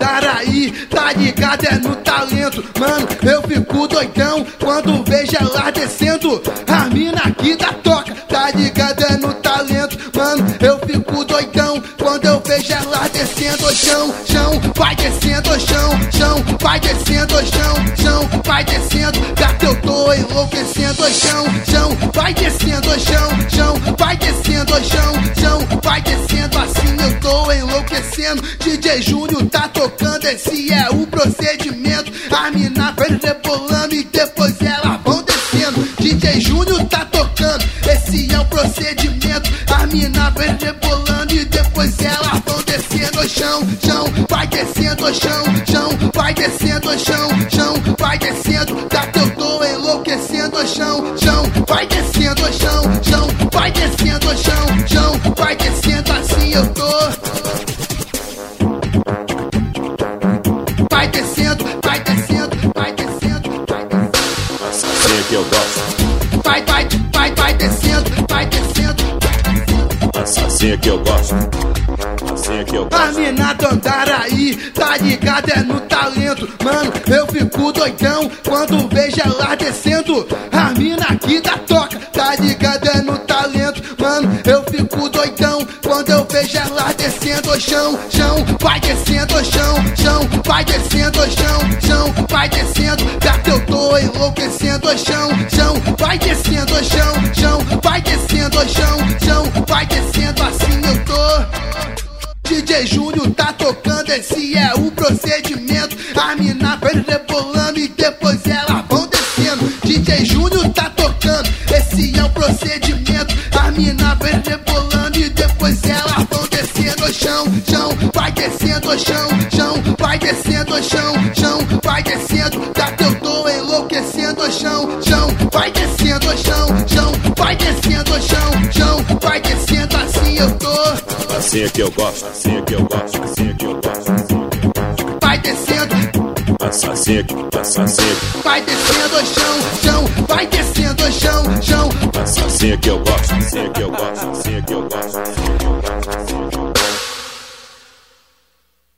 Andaraí, tá ligado, é no talento. Mano, eu fico doidão quando vejo ela descendo. A mina aqui da toca, tá ligado, é no talento. Mano, eu fico doidão quando eu vejo ela descendo. Chão, chão, vai descendo, chão, chão, vai descendo, chão, chão, vai descendo. Gato, eu tô enlouquecendo, chão, chão, vai descendo, chão, chão, vai descendo, chão, chão, vai descendo. Assim eu tô enlouquecendo. DJ Júnior tá tocando, esse é o procedimento. A mina vem rebolando e depois elas vão descendo. DJ Júnior tá tocando, esse é o procedimento. A mina vem rebolando e depois elas vão descendo. Chão, chão, vai descendo, chão, chão, vai descendo, chão, chão, vai descendo. Gato, eu tô enlouquecendo, chão, chão, vai descendo, chão, chão, vai descendo, chão, chão, vai descendo. Assim eu tô. Vai descendo, vai descendo, vai descendo, vai descendo. Assim é que eu gosto. Vai, vai, vai, vai descendo, vai descendo. Assim é que eu gosto. Assim é que eu gosto. A mina do Andaraí, tá ligado, é no talento. Mano, eu fico doidão quando vejo ela descendo. A mina aqui da toca, tá ligado, é no talento. Mano, eu fico doidão quando eu vejo ela descendo. Chão, chão, vai descendo, chão, chão, vai descendo, chão, chão, vai descendo. Gato, eu tô enlouquecendo, chão, chão, vai descendo, chão, chão, vai descendo, chão, chão, vai descendo. Assim eu tô. DJ Júnior tá tocando, esse é o procedimento. A mina vem rebolando e depois elas vão descendo. DJ Júnior tá tocando, esse é o procedimento. A mina vem rebolando e depois elas vão descendo. Chão, chão, vai descendo, chão, chão, vai descendo, chão, chão, vai descendo. Gato, eu tô enlouquecendo, chão, chão, vai descendo, chão, chão, vai descendo, chão, chão, vai descendo. Assim eu tô. Assim é que eu gosto. Assim é que eu gosto. Assim é que eu gosto. Vai descendo. Assim é que Vai descendo, chão, chão, vai descendo, chão, chão. assim é que eu gosto. Assim é que eu gosto. Assim é que eu gosto.